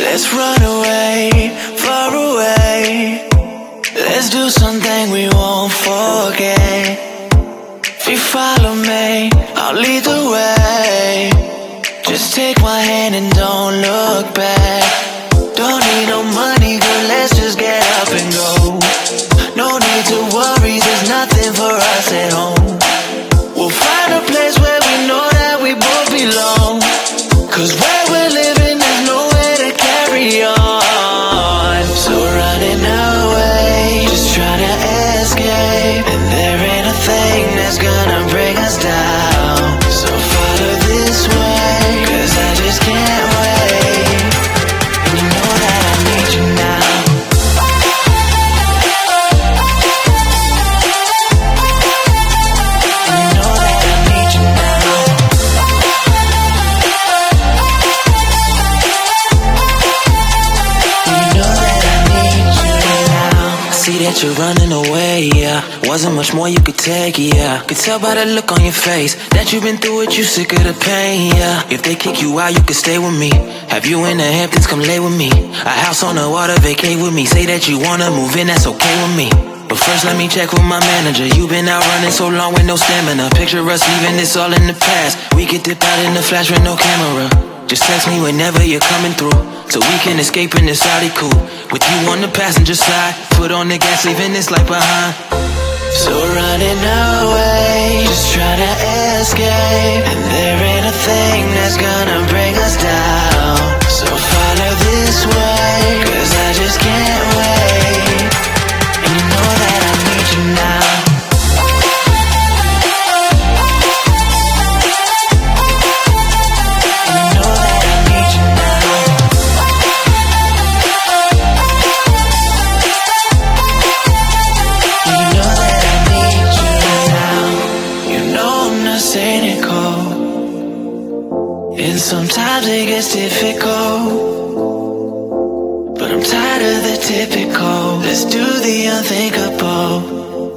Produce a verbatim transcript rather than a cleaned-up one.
Let's run away, far away. Let's do something we won't forget. If you follow me, I'll lead the way. Just take my hand and don't look back. Don't need no money, girl, let's just get up and go. No need to worry, there's nothing for us at home. We'll find a place where we know that we both belong. Cause where we're living, there's nowhere to carry on. So running away, just trying to escape. And there ain't a thing that's gonna bring us down. So follow this way, cause I just can't wait. And you know that I need you now. That you're running away, yeah. Wasn't much more you could take, yeah. Could tell by the look on your face that you've been through it, you sick of the pain, yeah. If they kick you out, you could stay with me. Have you in the Hamptons, come lay with me. A house on the water, vacate with me. Say that you wanna move in, that's okay with me. But first let me check with my manager. You've been out running so long with no stamina. Picture us leaving this all in the past. We could dip out in the flash with no camera. Just text me whenever you're coming through, so we can escape in this Audi coupe. With you on the passenger side, foot on the gas, leaving this life behind. So running away, just trying to escape. And there ain't a thing that's gonna bring us down. So follow this way, cause I just can't wait. And you know that I need you now. Sometimes it gets difficult, but I'm tired of the typical. Let's do the unthinkable.